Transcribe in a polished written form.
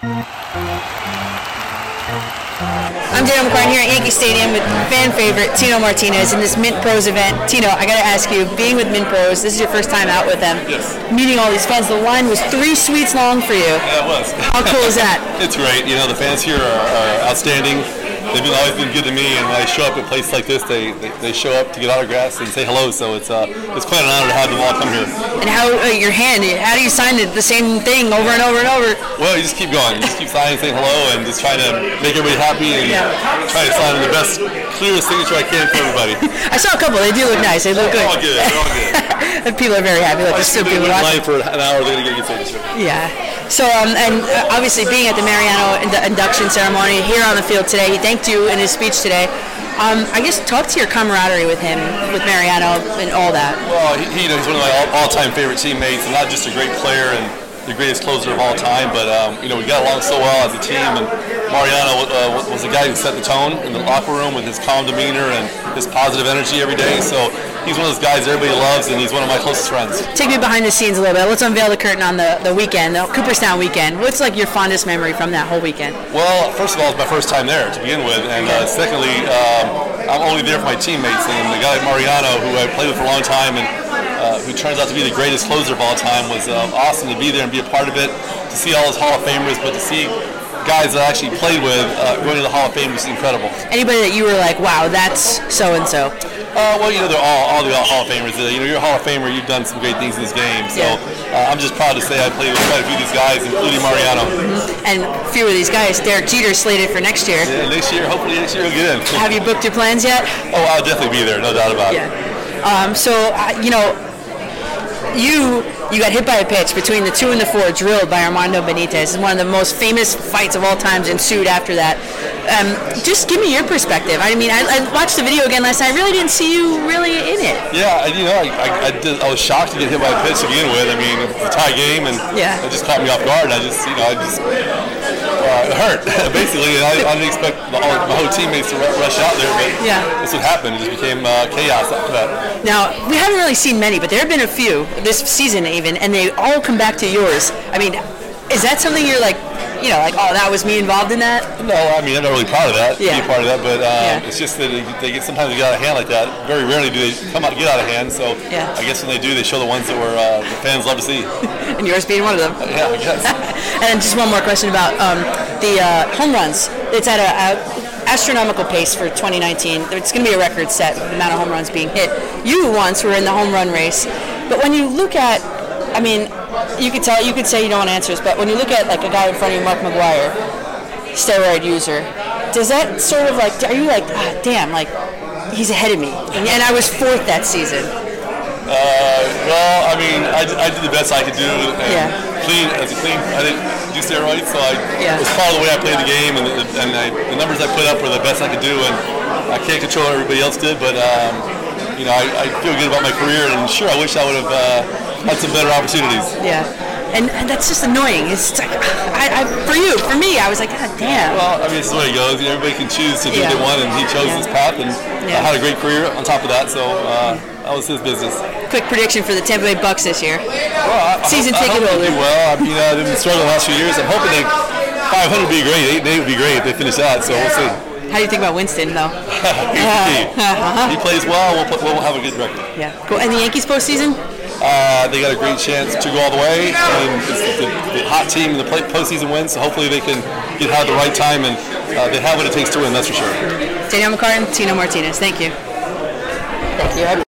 I'm Daniel McCartan here at Yankee Stadium with fan favorite Tino Martinez in this Mint Pros event. Tino, I got to ask you, being with Mint Pros, this is your first time out with them. Yes. Meeting all these fans, the line was 3 suites long for you. Yeah, it was. How cool is that? It's great. You know, the fans here are outstanding. They've always been good to me, and when I show up at places like this, they show up to get autographs and say hello. So it's quite an honor to have them all come here. And how your hand? How do you sign the same thing over and over and over? Well, you just keep going. You just keep signing, saying hello, and just trying to make everybody happy and try to sign the best, clearest signature I can for everybody. I saw a couple. They do look nice. They look good. They're all good. They're all good. People are very happy. Like there's still people watching. Line for an hour, they're gonna get a good signature. Yeah. So, and obviously being at the Mariano induction ceremony here on the field today, he thanked you in his speech today. I guess talk to your camaraderie with him, with Mariano, and all that. Well, he's one of my all-time favorite teammates, and not just a great player and the greatest closer of all time, but we got along so well as a team. And Mariano was the guy who set the tone in the locker room with his calm demeanor and his positive energy every day. So he's one of those guys everybody loves, and he's one of my closest friends. Take me behind the scenes a little bit. Let's unveil the curtain on the weekend, the Cooperstown weekend. What's like your fondest memory from that whole weekend? Well, first of all, it's my first time there to begin with, and secondly, I'm only there for my teammates. And the guy like Mariano, who I played with for a long time, and who turns out to be the greatest closer of all time, was awesome to be there and be a part of it, to see all his Hall of Famers, but to see guys that I actually played with going to the Hall of Fame was incredible. Anybody that you were like, wow, that's so-and-so? Well, they're all the Hall of Famers. You're a Hall of Famer. You've done some great things in this game. So I'm just proud to say I played with quite a few of these guys, including Mariano. Mm-hmm. And a few of these guys, Derek Jeter slated for next year. Yeah, next year. Hopefully next year he'll get in. Have you booked your plans yet? Oh, I'll definitely be there. No doubt about it. You got hit by a pitch between the 2 and the 4, drilled by Armando Benitez. It's one of the most famous fights of all time, ensued after that. Just give me your perspective. I mean, I watched the video again last night. I really didn't see you really in it. Yeah, I was shocked to get hit by a pitch to begin with. I mean, it was a tie game, and it just caught me off guard. It hurt, basically. And I didn't expect my whole teammates to rush out there, but that's what happened. It just became chaos after that. Now, we haven't really seen many, but there have been a few this season even, and they all come back to yours. I mean, is that something you're like, oh, that was me involved in that? No, I mean, I'm not really proud of that, be a part of that, but it's just that sometimes they get out of hand like that. Very rarely do they get out of hand, so I guess when they do, they show the ones that the fans love to see. And yours being one of them. Yeah, I guess. And just one more question about the home runs. It's at an astronomical pace for 2019. It's going to be a record set, the amount of home runs being hit. You once were in the home run race, but when you look at, I mean, you could say you don't want answers, but when you look at like a guy in front of you, Mark McGwire, steroid user, does that sort of like, are you like, damn, like he's ahead of me, and I was 4th that season? Well, I mean, I did the best I could do, and I didn't do steroids, so it was part of the way I played the game, and the numbers I put up were the best I could do, and I can't control what everybody else did, but I feel good about my career, and sure, I wish I would have had some better opportunities. Yeah. And that's just annoying. It's like, for me, I was like, God damn. Well, I mean, this is the way it goes. Everybody can choose to do what they want, and he chose this path, and had a great career on top of that, so that was his business. Quick prediction for the Tampa Bay Bucks this year. Well, Season ticket holder. Do well. I mean, they've been struggling the last few years. I'm hoping 500 would be great. 8-8 would be great if they finish that, so we'll see. How do you think about Winston, though? He plays well. We'll have a good record. Yeah. Cool. And the Yankees postseason? They got a great chance to go all the way. It's the hot team in the postseason wins, so hopefully they can get out at the right time, and they have what it takes to win, that's for sure. Daniel McCartan, Tino Martinez. Thank you. Thank you.